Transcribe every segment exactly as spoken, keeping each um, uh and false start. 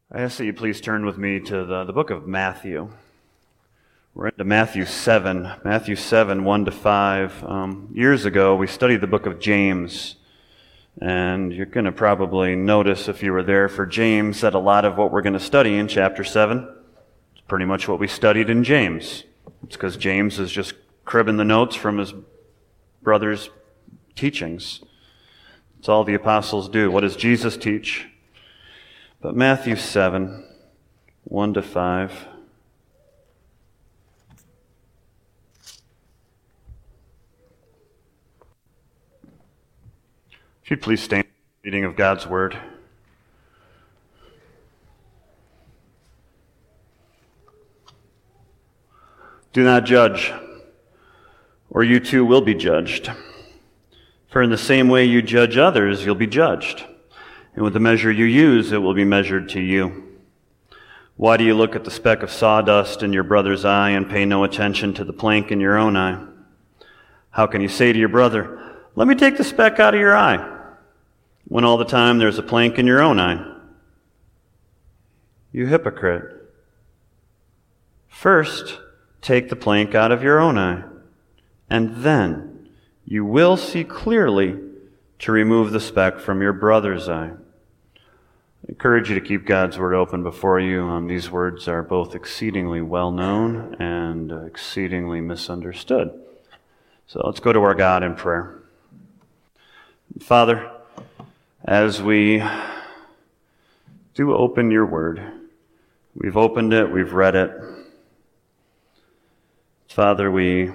I ask that you please turn with me to the, the book of Matthew. We're into Matthew seven, Matthew seven, one to five. Um, years ago, we studied the book of James, and you're going to probably notice if you were there for James that a lot of what we're going to study in chapter seven is pretty much what we studied in James. It's because James is just cribbing the notes from his brother's teachings. It's all the apostles do. What does Jesus teach? But Matthew seven, one to five. If you'd please stand for the reading of God's Word. Do not judge, or you too will be judged. For in the same way you judge others, you'll be judged. And with the measure you use, it will be measured to you. Why do you look at the speck of sawdust in your brother's eye and pay no attention to the plank in your own eye? How can you say to your brother, "Let me take the speck out of your eye," when all the time there's a plank in your own eye? You hypocrite. First, take the plank out of your own eye, and then you will see clearly to remove the speck from your brother's eye. I encourage you to keep God's Word open before you. Um, these words are both exceedingly well known and uh, exceedingly misunderstood. So let's go to our God in prayer. Father, as we do open your Word, we've opened it, we've read it. Father, we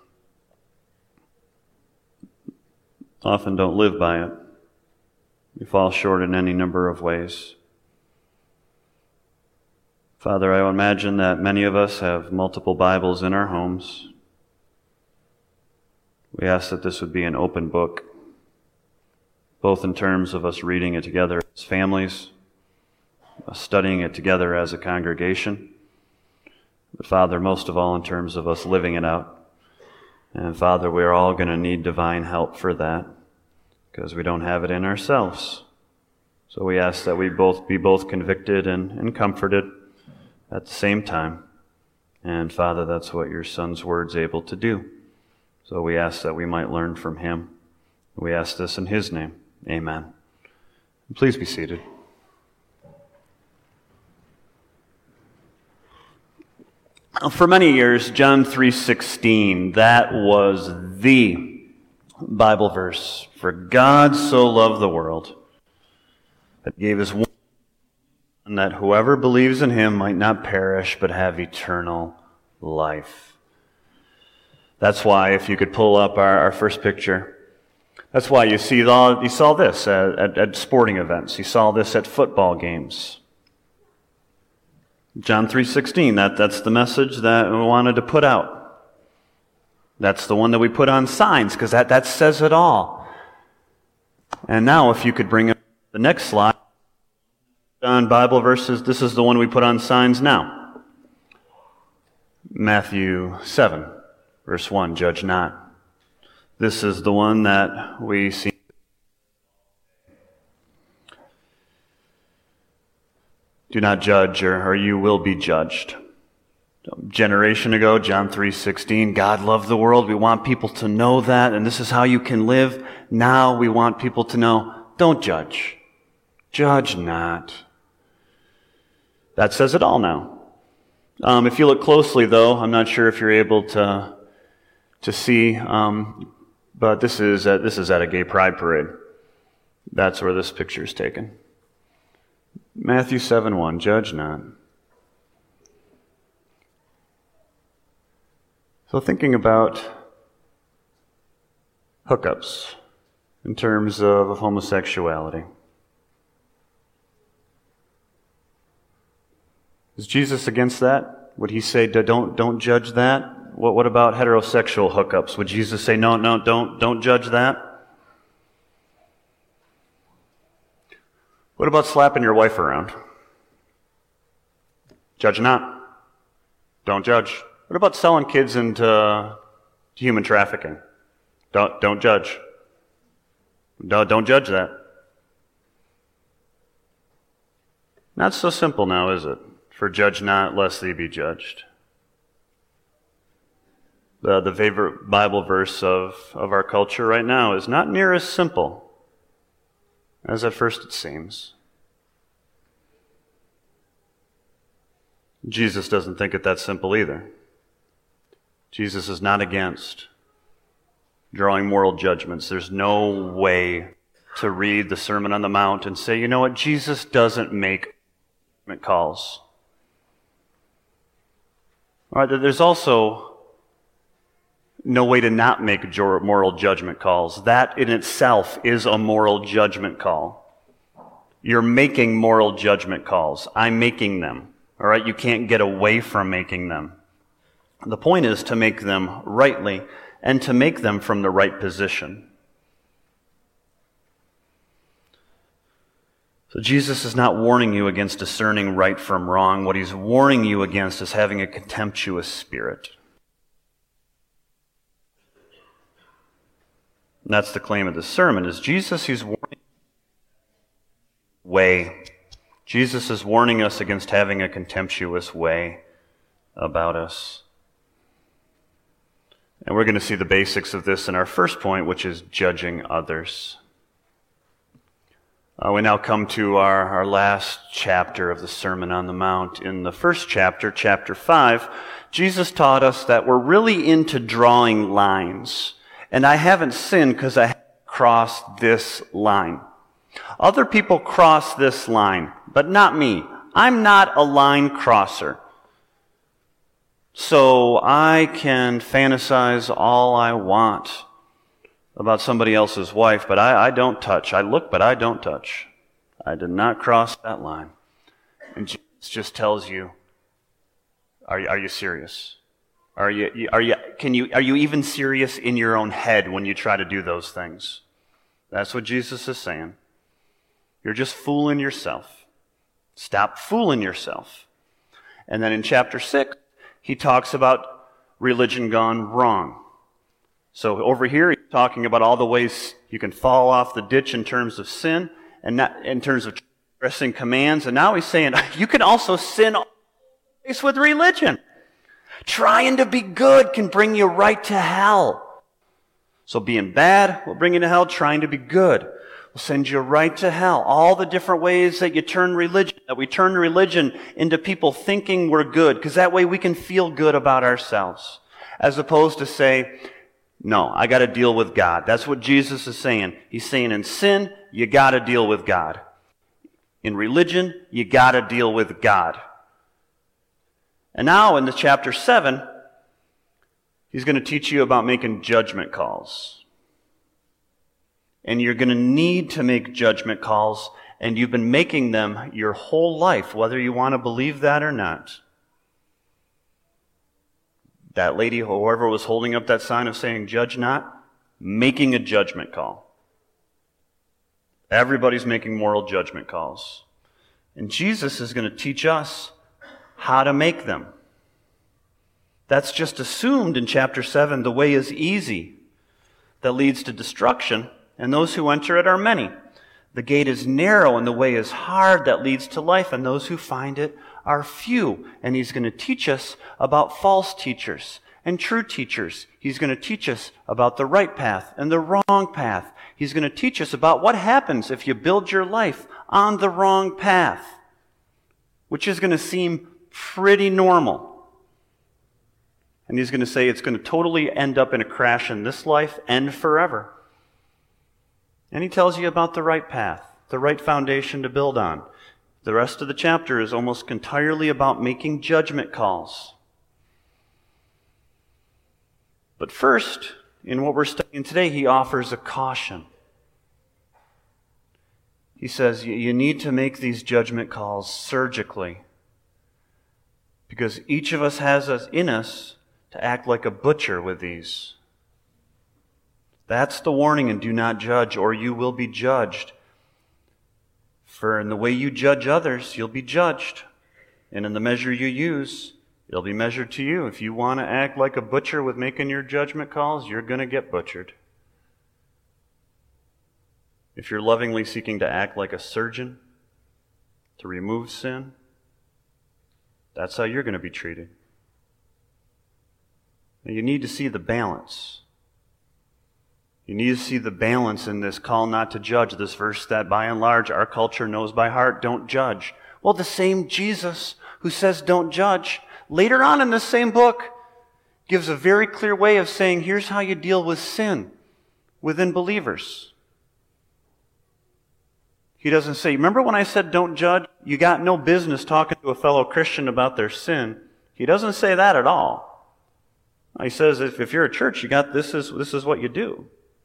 often don't live by it. We fall short in any number of ways. Father, I imagine that many of us have multiple Bibles in our homes. We ask that this would be an open book, both in terms of us reading it together as families, us studying it together as a congregation, but Father, most of all in terms of us living it out. And Father, we're all going to need divine help for that, because we don't have it in ourselves. So we ask that we both be both convicted and, and comforted at the same time. And Father, that's what your Son's word's able to do. So we ask that we might learn from him. We ask this in his name. Amen. Please be seated. For many years, John three sixteen, that was the Bible verse. For God so loved the world that he gave his one Son, that whoever believes in him might not perish but have eternal life. That's why, if you could pull up our, our first picture, that's why you see all, you saw this at, at, at sporting events. You saw this at football games. John three sixteen, that, that's the message that we wanted to put out. That's the one that we put on signs, because that, that says it all. And now, if you could bring up the next slide, on Bible verses, this is the one we put on signs now. Matthew seven, verse one, judge not. This is the one that we see. Do not judge, or, or you will be judged. A generation ago, John three sixteen, God loved the world. We want people to know that, and this is how you can live. Now we want people to know, don't judge. Judge not. That says it all now. Um, if you look closely, though, I'm not sure if you're able to to see, um, but this is at, this is at a gay pride parade. That's where this picture is taken. Matthew seven one, judge not. So thinking about hookups in terms of homosexuality. Is Jesus against that? Would he say, don't, don't judge that? What, what about heterosexual hookups? Would Jesus say, no, no, don't, don't judge that? What about slapping your wife around? Judge not. Don't judge. What about selling kids into human trafficking? Don't, don't judge. Don't, don't judge that. Not so simple now, is it? For judge not, lest ye be judged. The, the favorite Bible verse of, of our culture right now is not near as simple as at first it seems. Jesus doesn't think it that simple either. Jesus is not against drawing moral judgments. There's no way to read the Sermon on the Mount and say, you know what, Jesus doesn't make judgment calls. All right, there's also no way to not make moral judgment calls. That in itself is a moral judgment call. You're making moral judgment calls. I'm making them. All right, you can't get away from making them. The point is to make them rightly and to make them from the right position. So Jesus is not warning you against discerning right from wrong. What he's warning you against is having a contemptuous spirit. And that's the claim of this sermon, is Jesus who's warning way. Jesus is warning us against having a contemptuous way about us. And we're going to see the basics of this in our first point, which is judging others. Uh, we now come to our, our last chapter of the Sermon on the Mount. In the first chapter, chapter five, Jesus taught us that we're really into drawing lines. And I haven't sinned because I haven't crossed this line. Other people cross this line, but not me. I'm not a line crosser. So I can fantasize all I want about somebody else's wife, but I, I don't touch. I look, but I don't touch. I did not cross that line. And Jesus just tells you, are you, are you serious? Are you, are you, can you, are you even serious in your own head when you try to do those things? That's what Jesus is saying. You're just fooling yourself. Stop fooling yourself. And then in chapter six, he talks about religion gone wrong. So over here, he's talking about all the ways you can fall off the ditch in terms of sin and not in terms of transgressing commands. And now he's saying you can also sin with religion. Trying to be good can bring you right to hell. So being bad will bring you to hell. Trying to be good will send you right to hell. All the different ways that you turn religion, that we turn religion into people thinking we're good, because that way we can feel good about ourselves. As opposed to say, no, I got to deal with God. That's what Jesus is saying. He's saying in sin, you got to deal with God. In religion, you got to deal with God. And now in the chapter seven, he's going to teach you about making judgment calls. And you're going to need to make judgment calls, and you've been making them your whole life, whether you want to believe that or not. That lady, whoever was holding up that sign of saying, judge not, making a judgment call. Everybody's making moral judgment calls. And Jesus is going to teach us how to make them. That's just assumed in chapter seven. The way is easy that leads to destruction, and those who enter it are many. The gate is narrow and the way is hard that leads to life, and those who find it are few. And he's going to teach us about false teachers and true teachers. He's going to teach us about the right path and the wrong path. He's going to teach us about what happens if you build your life on the wrong path, which is going to seem pretty normal. And he's going to say it's going to totally end up in a crash in this life and forever. And he tells you about the right path, the right foundation to build on. The rest of the chapter is almost entirely about making judgment calls. But first, in what we're studying today, he offers a caution. He says you need to make these judgment calls surgically, because each of us has us in us to act like a butcher with these. That's the warning, and do not judge, or you will be judged. For in the way you judge others, you'll be judged. And in the measure you use, it'll be measured to you. If you want to act like a butcher with making your judgment calls, you're going to get butchered. If you're lovingly seeking to act like a surgeon, to remove sin, that's how you're going to be treated. And you need to see the balance. You need to see the balance in this call not to judge, this verse that by and large our culture knows by heart, don't judge. Well, the same Jesus who says don't judge, later on in this same book, gives a very clear way of saying, here's how you deal with sin within believers. He doesn't say, remember when I said don't judge? You got no business talking to a fellow Christian about their sin. He doesn't say that at all. He says, if, if you're a church, you got this is this is what you do.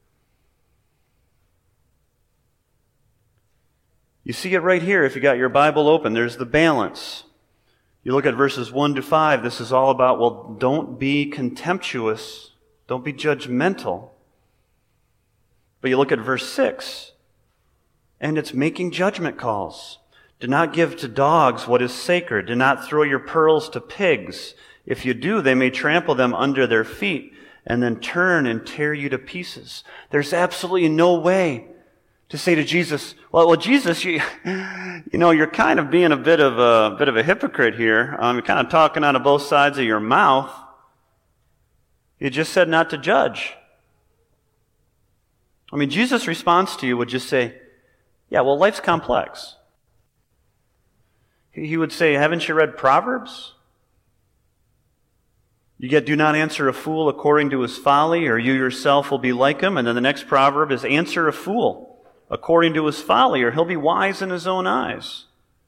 You see it right here if you got your Bible open. There's the balance. You look at verses one to five. This is all about, well, don't be contemptuous. Don't be judgmental. But you look at verse six, and it's making judgment calls. Do not give to dogs what is sacred. Do not throw your pearls to pigs. If you do, they may trample them under their feet and then turn and tear you to pieces. There's absolutely no way to say to Jesus, well, well, Jesus, you, you know, you're kind of being a bit of a bit of a hypocrite here. Um, you're kind of talking out of both sides of your mouth. You just said not to judge. I mean, Jesus' response to you would just say, yeah, well, life's complex. He would say, haven't you read Proverbs? You get, do not answer a fool according to his folly, or you yourself will be like him. And then the next proverb is, answer a fool according to his folly, or he'll be wise in his own eyes.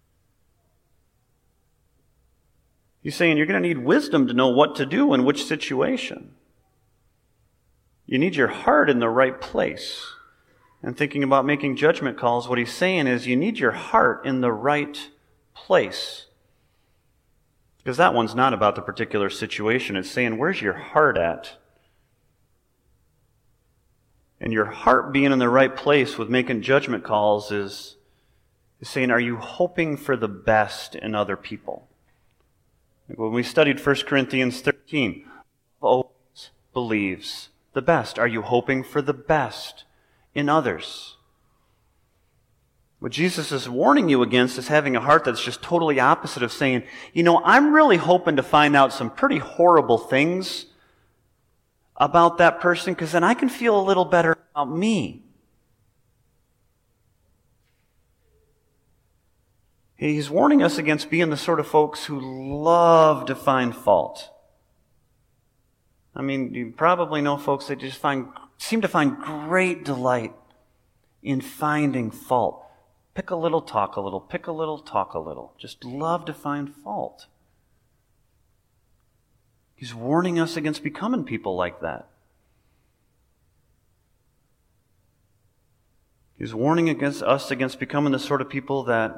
He's saying you're going to need wisdom to know what to do in which situation. You need your heart in the right place. And thinking about making judgment calls, what he's saying is you need your heart in the right place. Because that one's not about the particular situation. It's saying, where's your heart at? And your heart being in the right place with making judgment calls is, is saying, are you hoping for the best in other people? Like when we studied First Corinthians thirteen, always believes the best. Are you hoping for the best in others? What Jesus is warning you against is having a heart that's just totally opposite of saying, you know, I'm really hoping to find out some pretty horrible things about that person, because then I can feel a little better about me. He's warning us against being the sort of folks who love to find fault. I mean, you probably know folks that just find, seem to find great delight in finding fault. Pick a little, talk a little, pick a little, talk a little. Just love to find fault. He's warning us against becoming people like that. He's warning against us against becoming the sort of people that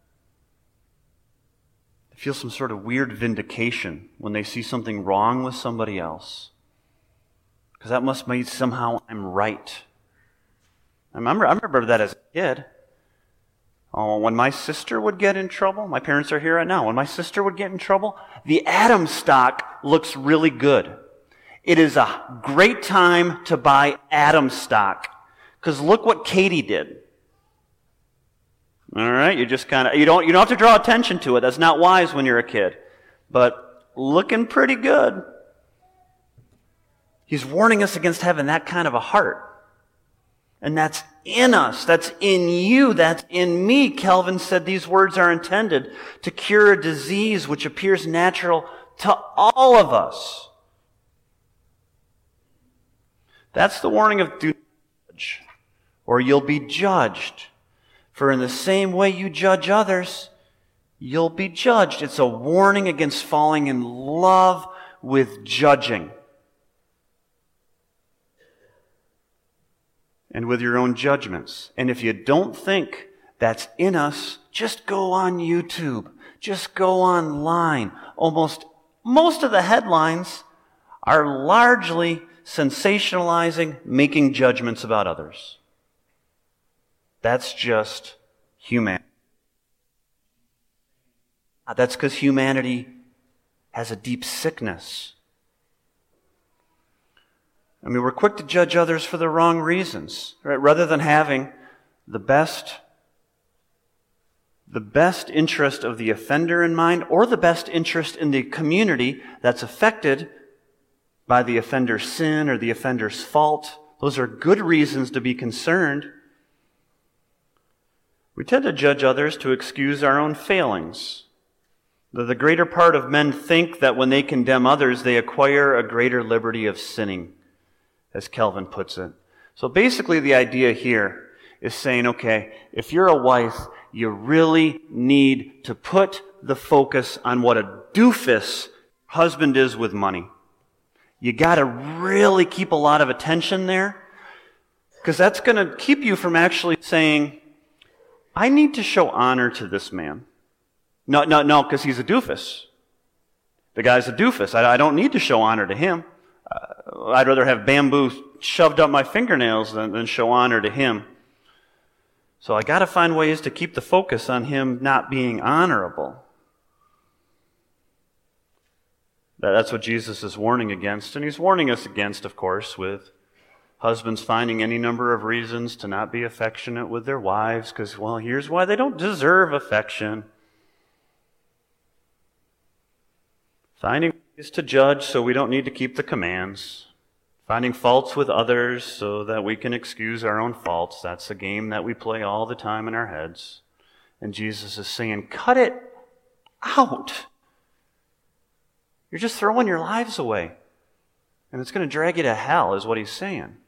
feel some sort of weird vindication when they see something wrong with somebody else. Because that must mean somehow I'm right. I remember, I remember that as a kid. Oh, when my sister would get in trouble, my parents are here right now, when my sister would get in trouble, the Adams stock looks really good. It is a great time to buy Adams stock, because look what Katie did. All right, you just kind of, you don't, you don't have to draw attention to it. That's not wise when you're a kid. But looking pretty good. He's warning us against having that kind of a heart. And that's in us. That's in you. That's in me. Calvin said these words are intended to cure a disease which appears natural to all of us. That's the warning of do not judge, or you'll be judged. For in the same way you judge others, you'll be judged. It's a warning against falling in love with judging. And with your own judgments. And if you don't think that's in us, just go on YouTube. Just go online. Almost, most of the headlines are largely sensationalizing, making judgments about others. That's just humanity. That's because humanity has a deep sickness. I mean, we're quick to judge others for the wrong reasons, right? Rather than having the best the best interest of the offender in mind or the best interest in the community that's affected by the offender's sin or the offender's fault. Those are good reasons to be concerned. We tend to judge others to excuse our own failings. The greater part of men think that when they condemn others, they acquire a greater liberty of sinning, as Calvin puts it. So basically the idea here is saying, okay, if you're a wife, you really need to put the focus on what a doofus husband is with money. You got to really keep a lot of attention there, because that's going to keep you from actually saying, I need to show honor to this man. No, no, no, because he's a doofus. The guy's a doofus. I, I don't need to show honor to him. Uh, I'd rather have bamboo shoved up my fingernails than, than show honor to him. So I got to find ways to keep the focus on him not being honorable. That's what Jesus is warning against. And he's warning us against, of course, with husbands finding any number of reasons to not be affectionate with their wives, because, well, here's why they don't deserve affection. Finding ways to judge so we don't need to keep the commands. Finding faults with others so that we can excuse our own faults. That's a game that we play all the time in our heads. And Jesus is saying, cut it out. You're just throwing your lives away. And it's going to drag you to hell, is what he's saying.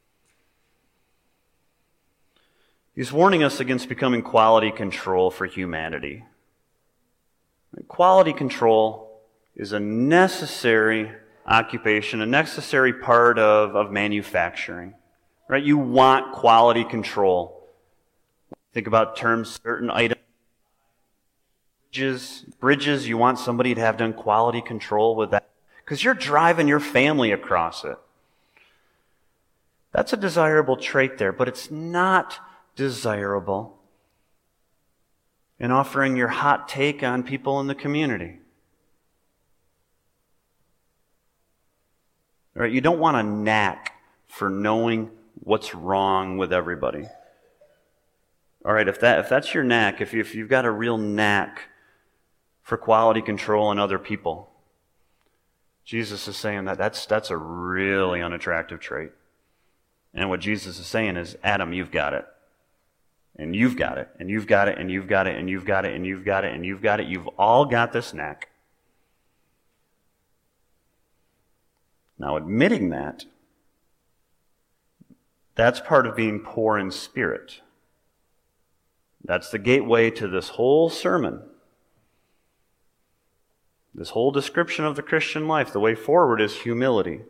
He's warning us against becoming quality control for humanity. Quality control is a necessary occupation, a necessary part of, of manufacturing. Right? You want quality control. Think about terms, certain items. Bridges, bridges, you want somebody to have done quality control with that, because you're driving your family across it. That's a desirable trait there, but it's not desirable in offering your hot take on people in the community. Right? You don't want a knack for knowing what's wrong with everybody. All right, if that if that's your knack, if, you, if you've got a real knack for quality control in other people, Jesus is saying that that's that's a really unattractive trait. And what Jesus is saying is, Adam, you've got it. And you've got it. And you've got it. And you've got it. And you've got it. And you've got it. And you've got it. You've all got this knack. Now, admitting that, that's part of being poor in spirit. That's the gateway to this whole sermon. This whole description of the Christian life. The way forward is humility.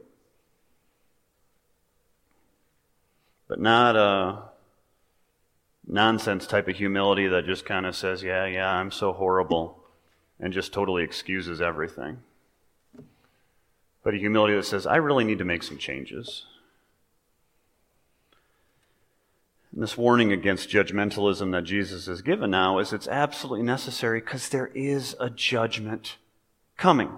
But not a nonsense type of humility that just kind of says, yeah, yeah, I'm so horrible, and just totally excuses everything. But a humility that says, I really need to make some changes. And this warning against judgmentalism that Jesus has given now is it's absolutely necessary, because there is a judgment coming.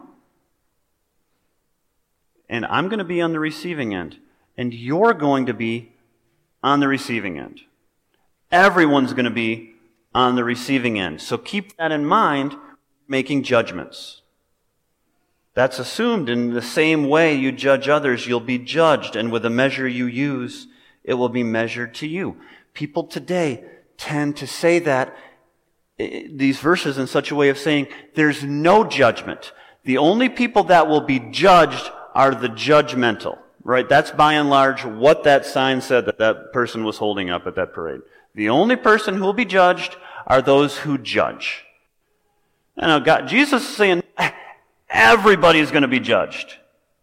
And I'm going to be on the receiving end, and you're going to be on the receiving end. Everyone's going to be on the receiving end. So keep that in mind, making judgments. That's assumed in the same way you judge others, you'll be judged, and with the measure you use, it will be measured to you. People today tend to say that, these verses in such a way of saying, there's no judgment. The only people that will be judged are the judgmental. Right? That's by and large what that sign said that that person was holding up at that parade. The only person who will be judged are those who judge. And now God, Jesus is saying everybody's going to be judged.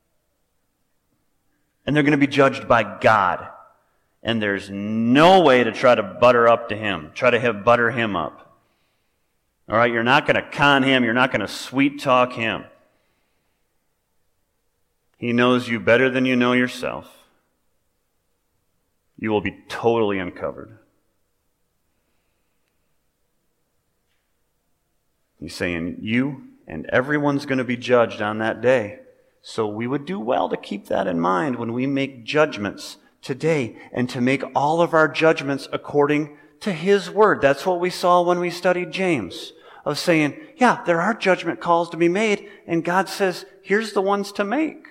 And they're going to be judged by God. And there's no way to try to butter up to him, try to have butter him up. All right, you're not going to con him, you're not going to sweet talk him. He knows you better than you know yourself. You will be totally uncovered. He's saying you and everyone's going to be judged on that day. So we would do well to keep that in mind when we make judgments today, and to make all of our judgments according to His Word. That's what we saw when we studied James, of saying, yeah, there are judgment calls to be made, and God says, here's the ones to make.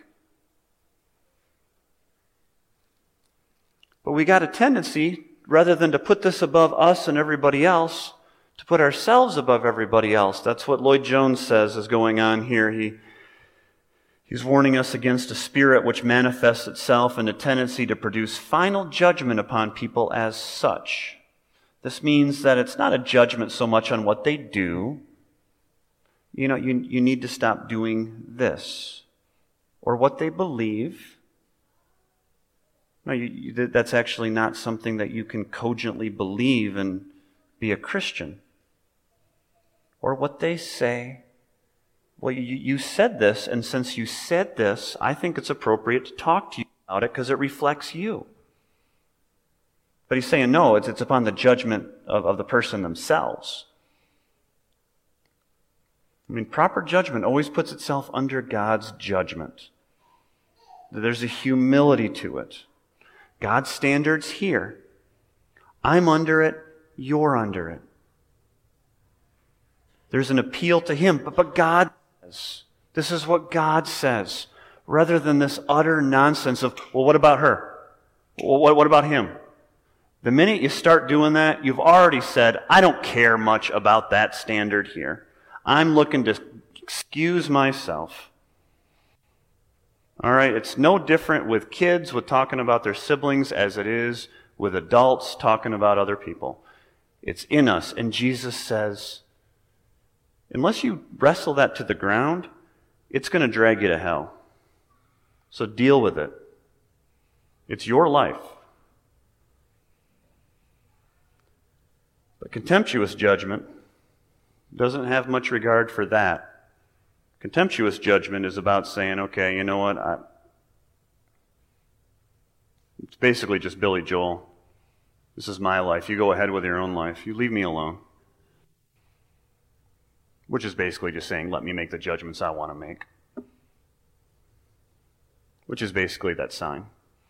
But we got a tendency, rather than to put this above us and everybody else, to put ourselves above everybody else. That's what Lloyd Jones says is going on here. He, he's warning us against a spirit which manifests itself in a tendency to produce final judgment upon people as such. This means that it's not a judgment so much on what they do. You know, you, you need to stop doing this. Or what they believe. No, you, you, that's actually not something that you can cogently believe and be a Christian. Or what they say. Well, you, you said this, and since you said this, I think it's appropriate to talk to you about it because it reflects you. But he's saying, no, it's, it's upon the judgment of, of the person themselves. I mean, proper judgment always puts itself under God's judgment. There's a humility to it. God's standard's here. I'm under it, you're under it. There's an appeal to Him, but, but God says, this is what God says, rather than this utter nonsense of, well, what about her? Well, what, what about him? The minute you start doing that, you've already said, I don't care much about that standard here. I'm looking to excuse myself. All right, it's no different with kids with talking about their siblings as it is with adults talking about other people. It's in us, and Jesus says, unless you wrestle that to the ground, it's going to drag you to hell. So deal with it. It's your life. But contemptuous judgment doesn't have much regard for that. Contemptuous judgment is about saying, okay, you know what? I, it's basically just Billy Joel. This is my life. You go ahead with your own life. You leave me alone. Which is basically just saying, let me make the judgments I want to make. Which is basically that sign.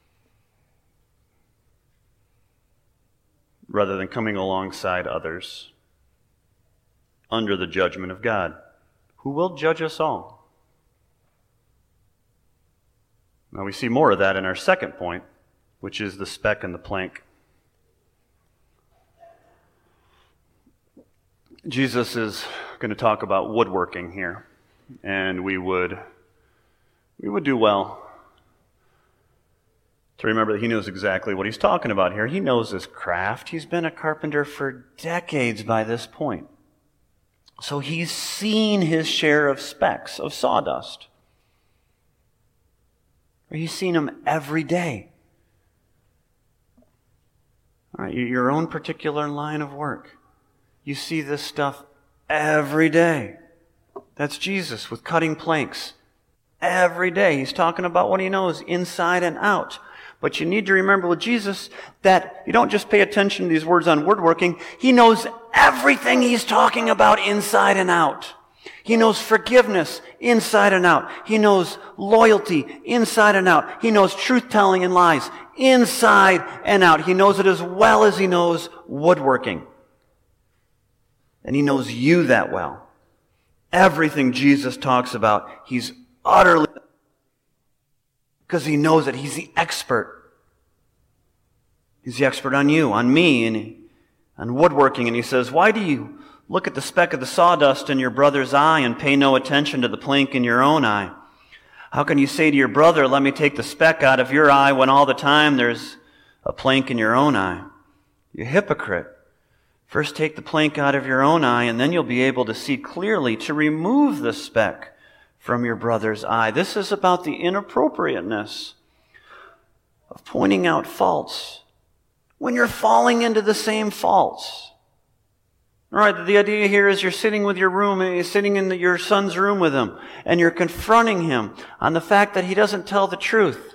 Rather than coming alongside others under the judgment of God, who will judge us all. Now we see more of that in our second point, which is the speck and the plank. Jesus is going to talk about woodworking here, and we would we would do well to remember that He knows exactly what He's talking about here. He knows His craft. He's been a carpenter for decades by this point. So He's seen His share of specks of sawdust. Or He's seen them every day. All right, your own particular line of work. You see this stuff every day. That's Jesus with cutting planks. Every day. He's talking about what He knows inside and out. But you need to remember with Jesus that you don't just pay attention to these words on woodworking. He knows everything He's talking about inside and out. He knows forgiveness inside and out. He knows loyalty inside and out. He knows truth-telling and lies inside and out. He knows it as well as He knows woodworking. And He knows you that well. Everything Jesus talks about, He's utterly, because He knows it. He's the expert. He's the expert on you, on me, and on woodworking. And He says, why do you look at the speck of the sawdust in your brother's eye and pay no attention to the plank in your own eye? How can you say to your brother, let me take the speck out of your eye, when all the time there's a plank in your own eye? You hypocrite. First take the plank out of your own eye, and then you'll be able to see clearly to remove the speck from your brother's eye. This is about the inappropriateness of pointing out faults when you're falling into the same faults. All right, the idea here is you're sitting with your room, you're sitting in the, your son's room with him, and you're confronting him on the fact that he doesn't tell the truth.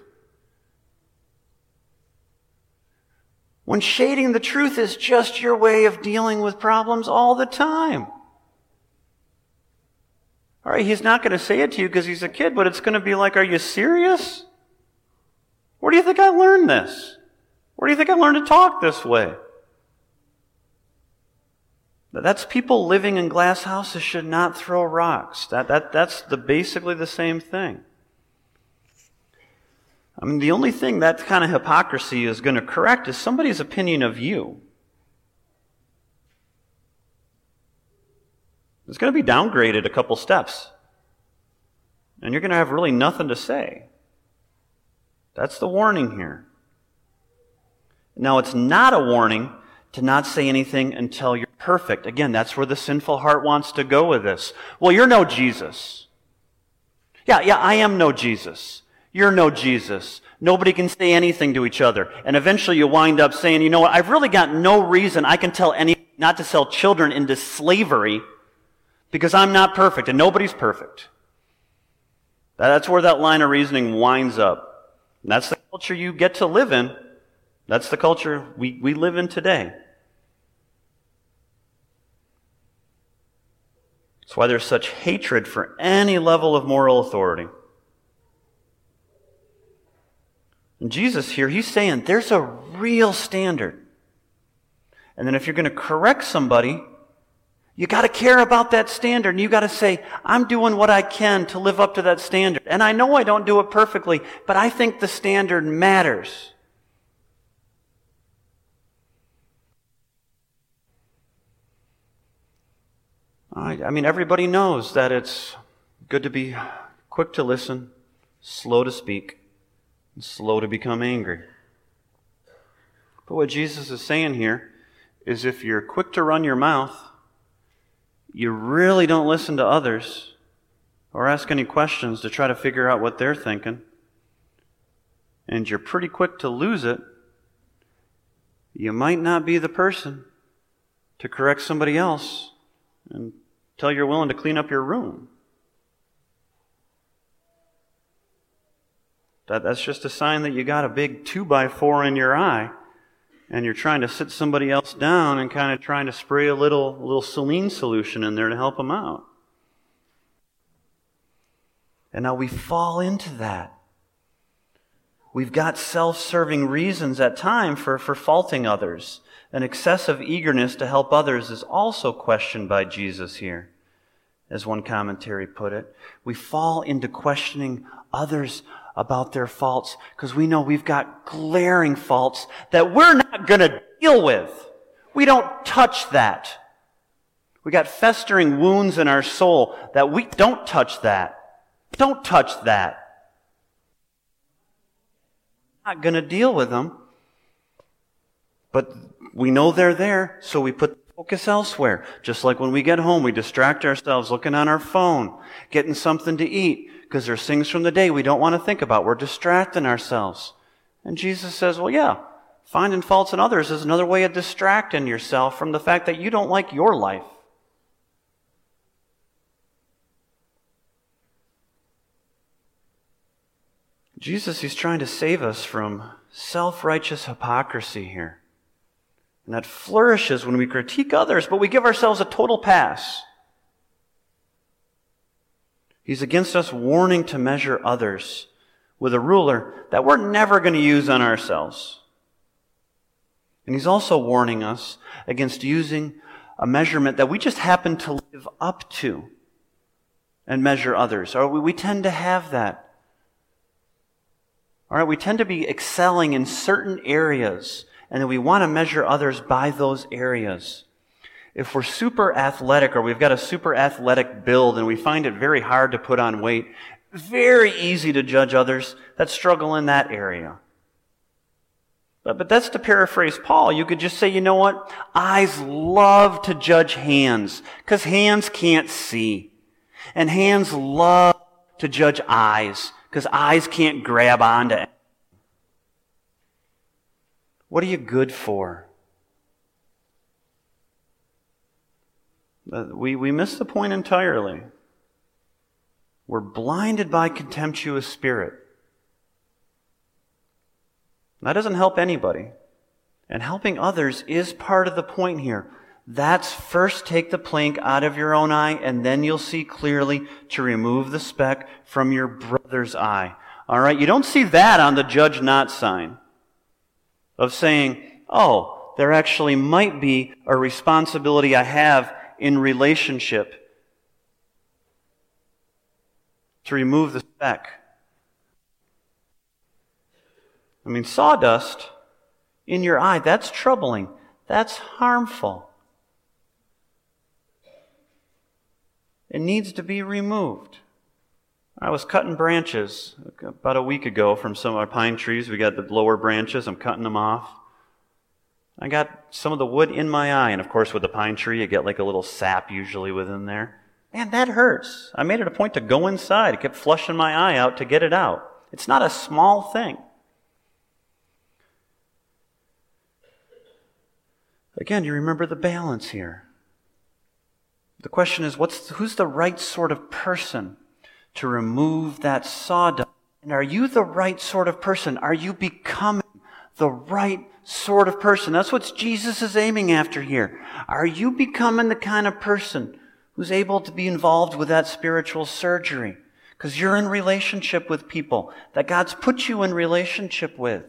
When shading the truth is just your way of dealing with problems all the time. All right, he's not going to say it to you because he's a kid, but it's going to be like, are you serious? Where do you think I learned this? Where do you think I learned to talk this way? That's people living in glass houses should not throw rocks. That, that, that's the, basically the same thing. I mean, the only thing that kind of hypocrisy is going to correct is somebody's opinion of you. It's going to be downgraded a couple steps. And you're going to have really nothing to say. That's the warning here. Now, it's not a warning to not say anything until you're perfect. Again, that's where the sinful heart wants to go with this. Well, you're no Jesus. Yeah, yeah, I am no Jesus. You're no Jesus. Nobody can say anything to each other. And eventually you wind up saying, you know what, I've really got no reason I can tell any not to sell children into slavery because I'm not perfect and nobody's perfect. That's where that line of reasoning winds up. And that's the culture you get to live in. That's the culture we, we live in today. That's why there's such hatred for any level of moral authority. And Jesus here, he's saying there's a real standard. And then if you're going to correct somebody, you got to care about that standard. And you got to say, I'm doing what I can to live up to that standard. And I know I don't do it perfectly, but I think the standard matters. I mean, everybody knows that it's good to be quick to listen, slow to speak, and slow to become angry. But what Jesus is saying here is if you're quick to run your mouth, you really don't listen to others or ask any questions to try to figure out what they're thinking, and you're pretty quick to lose it, you might not be the person to correct somebody else until you're willing to clean up your room. That, that's just a sign that you got a big two by four in your eye and you're trying to sit somebody else down and kind of trying to spray a little, little saline solution in there to help them out. And now we fall into that. We've got self-serving reasons at times for, for faulting others. An excessive eagerness to help others is also questioned by Jesus here, as one commentary put it. We fall into questioning others about their faults because we know we've got glaring faults that we're not going to deal with. We don't touch that. We got festering wounds in our soul that we don't touch that. Don't touch that. Not going to deal with them. But we know they're there, so we put the focus elsewhere. Just like when we get home, we distract ourselves looking on our phone, getting something to eat, because there's things from the day we don't want to think about. We're distracting ourselves. And Jesus says, well, yeah, finding faults in others is another way of distracting yourself from the fact that you don't like your life. Jesus, he's trying to save us from self-righteous hypocrisy here. And that flourishes when we critique others, but we give ourselves a total pass. He's against us warning to measure others with a ruler that we're never going to use on ourselves. And he's also warning us against using a measurement that we just happen to live up to and measure others. Or we, we tend to have that. All right, we tend to be excelling in certain areas, and then we want to measure others by those areas. If we're super athletic or we've got a super athletic build and we find it very hard to put on weight, very easy to judge others that struggle in that area. But, but that's to paraphrase Paul. You could just say, you know what? Eyes love to judge hands because hands can't see. And hands love to judge eyes because eyes can't grab onto it. What are you good for? We, we miss the point entirely. We're blinded by contemptuous spirit. That doesn't help anybody. And helping others is part of the point here. That's first take the plank out of your own eye, and then you'll see clearly to remove the speck from your brother's eye. All right? You don't see that on the judge not sign of saying, oh, there actually might be a responsibility I have in relationship to remove the speck. I mean, sawdust in your eye, that's troubling. That's harmful. It needs to be removed. I was cutting branches about a week ago from some of our pine trees. We got the lower branches. I'm cutting them off. I got some of the wood in my eye. And of course, with the pine tree, you get like a little sap usually within there. Man, that hurts. I made it a point to go inside. I kept flushing my eye out to get it out. It's not a small thing. Again, you remember the balance here. The question is, what's who's the right sort of person to remove that sawdust? And are you the right sort of person? Are you becoming the right sort of person? That's what Jesus is aiming after here. Are you becoming the kind of person who's able to be involved with that spiritual surgery? Because you're in relationship with people that God's put you in relationship with.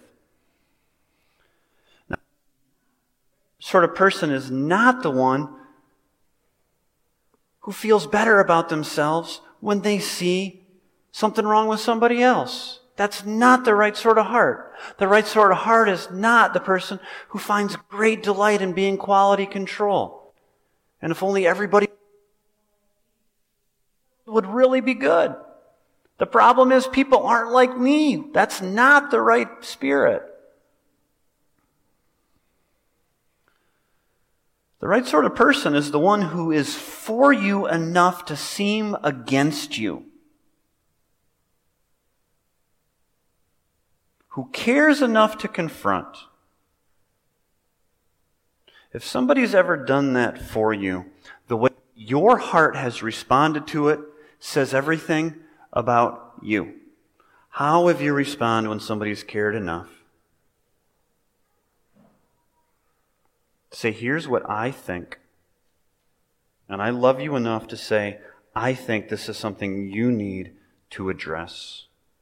Now, sort of person is not the one who feels better about themselves when they see something wrong with somebody else. That's not the right sort of heart. The right sort of heart is not the person who finds great delight in being quality control. And if only everybody would really be good. The problem is people aren't like me. That's not the right spirit. The right sort of person is the one who is for you enough to seem against you. Who cares enough to confront. If somebody's ever done that for you, the way your heart has responded to it says everything about you. How have you responded when somebody's cared enough? Say, here's what I think. And I love you enough to say, I think this is something you need to address.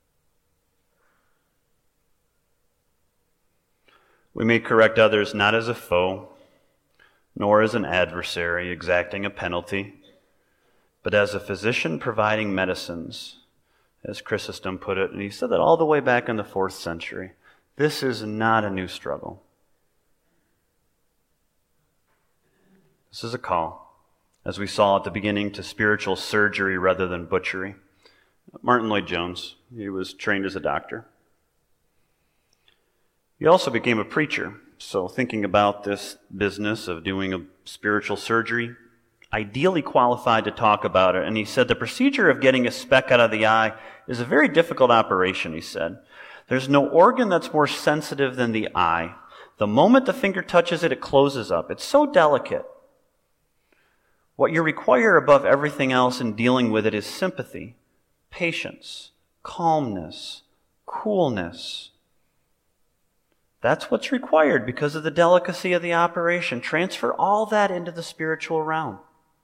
We may correct others not as a foe, nor as an adversary exacting a penalty, but as a physician providing medicines, as Chrysostom put it, and he said that all the way back in the fourth century. This is not a new struggle. This is a call, as we saw at the beginning, to spiritual surgery rather than butchery. Martin Lloyd-Jones, he was trained as a doctor. He also became a preacher, so thinking about this business of doing a spiritual surgery, ideally qualified to talk about it. And he said the procedure of getting a speck out of the eye is a very difficult operation, he said. There's no organ that's more sensitive than the eye. The moment the finger touches it, it closes up. It's so delicate. What you require above everything else in dealing with it is sympathy, patience, calmness, coolness. That's what's required because of the delicacy of the operation. Transfer all that into the spiritual realm.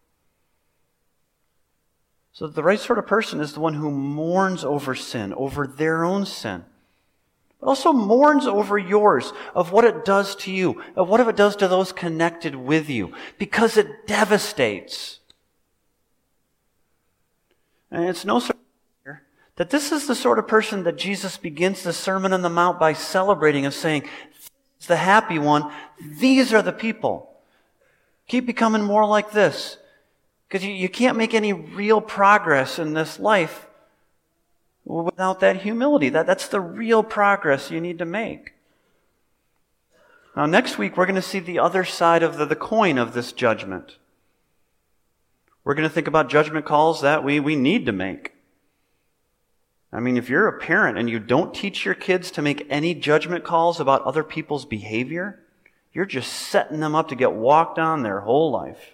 So the right sort of person is the one who mourns over sin, over their own sin, but also mourns over yours, of what it does to you, of what it does to those connected with you, because it devastates. And it's no surprise that this is the sort of person that Jesus begins the Sermon on the Mount by celebrating, of saying, this is the happy one, these are the people. Keep becoming more like this. Because you, you can't make any real progress in this life without that humility. That, that's the real progress you need to make. Now, next week, we're going to see the other side of the, the coin of this judgment. We're going to think about judgment calls that we, we need to make. I mean, if you're a parent and you don't teach your kids to make any judgment calls about other people's behavior, you're just setting them up to get walked on their whole life.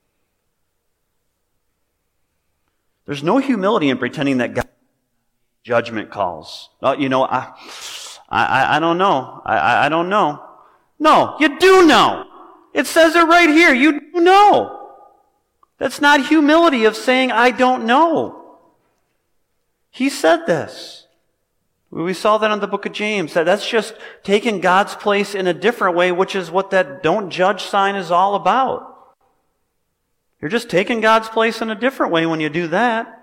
There's no humility in pretending that God judgment calls. Oh, you know, I, I, I don't know. I, I don't know. No, you do know. It says it right here. You do know. That's not humility of saying, I don't know. He said this. We saw that in the book of James. That that's just taking God's place in a different way, which is what that don't judge sign is all about. You're just taking God's place in a different way when you do that.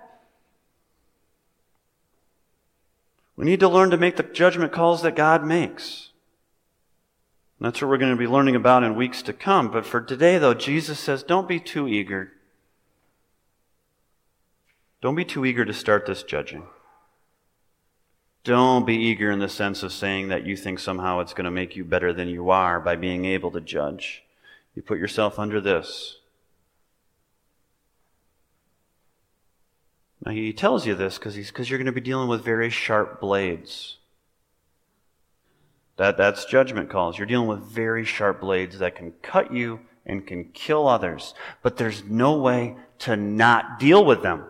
We need to learn to make the judgment calls that God makes. And that's what we're going to be learning about in weeks to come. But for today, though, Jesus says, don't be too eager. Don't be too eager to start this judging. Don't be eager in the sense of saying that you think somehow it's going to make you better than you are by being able to judge. You put yourself under this. Now, he tells you this because he's because you're going to be dealing with very sharp blades. That, that's judgment calls. You're dealing with very sharp blades that can cut you and can kill others. But there's no way to not deal with them.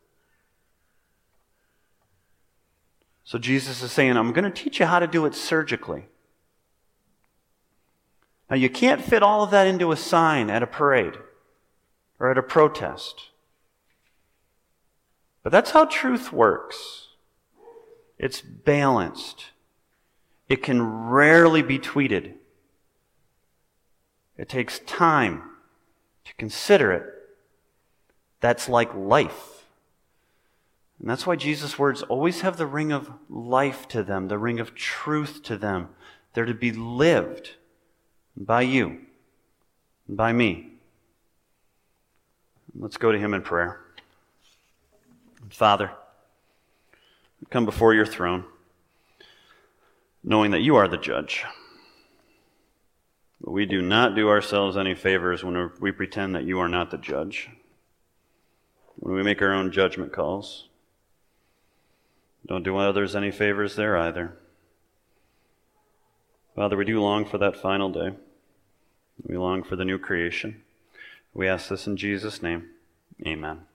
So Jesus is saying, I'm going to teach you how to do it surgically. Now, you can't fit all of that into a sign at a parade or at a protest. But that's how truth works. It's balanced. It can rarely be tweeted. It takes time to consider it. That's like life. And that's why Jesus' words always have the ring of life to them, the ring of truth to them. They're to be lived by you and by me. Let's go to him in prayer. Father, we come before your throne, knowing that you are the judge. But we do not do ourselves any favors when we pretend that you are not the judge. When we make our own judgment calls, don't do others any favors there either. Father, we do long for that final day. We long for the new creation. We ask this in Jesus' name. Amen.